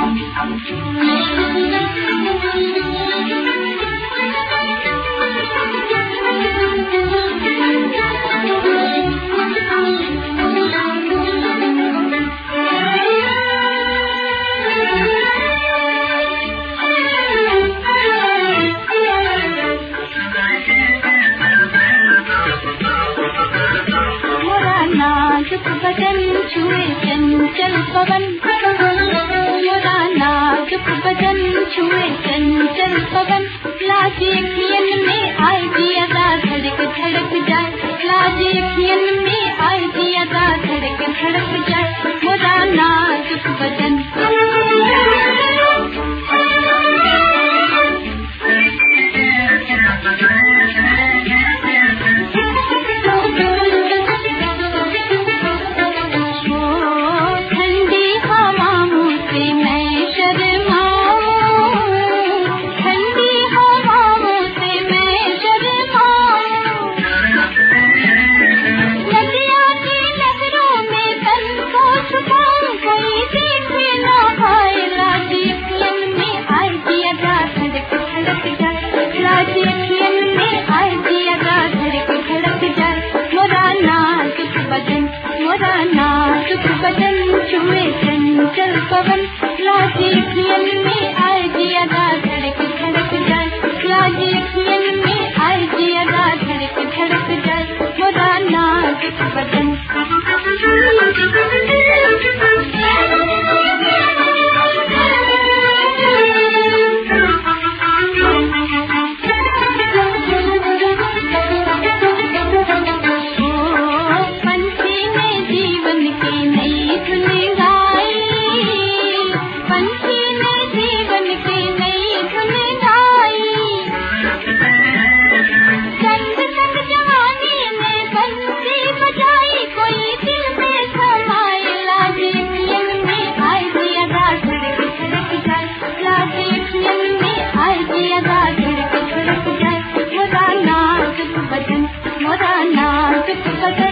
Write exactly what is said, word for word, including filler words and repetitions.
नाजुक बदन छुए चंचल पवन, मोरा नाजुक बदन छुए चंचल पवन, लाजे खियन में आए दिया दा धड़क धड़क जाए, लाजे खियन में आए दिया दा धड़क धड़क जाए, मोरा नाजुक बदन। बदन छुए चंचल पवन, लाजे खियन में आए दिया दा धड़क धड़क जाए, लाजे खियन में आए दिया दा धड़क धड़क जाए, मोरा नाजुक बदन। मोरा नाजुक बदन, मोरा नाजुक बदन।